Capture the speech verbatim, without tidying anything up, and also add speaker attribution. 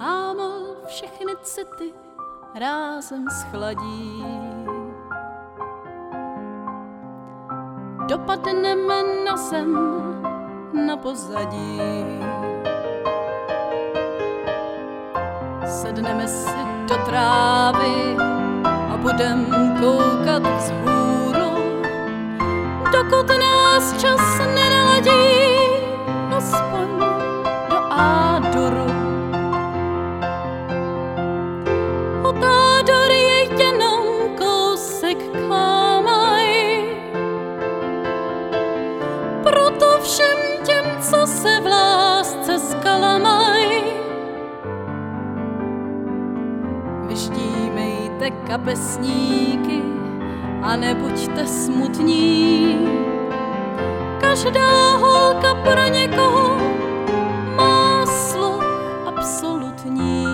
Speaker 1: Ámol všechny city rázem schladí. Dopadneme na zem, na pozadí. Sedneme si do trávy a budem koukat vzhůru, dokud nás čas nenaladí, aspoň do Ádoru. Od Ádory je jenom kousek Kámaj, proto všem těm, co se v lásce skalamaj, vyštímejte kapesníky a nebuďte smutní. Každá holka pro někoho má sluch absolutní.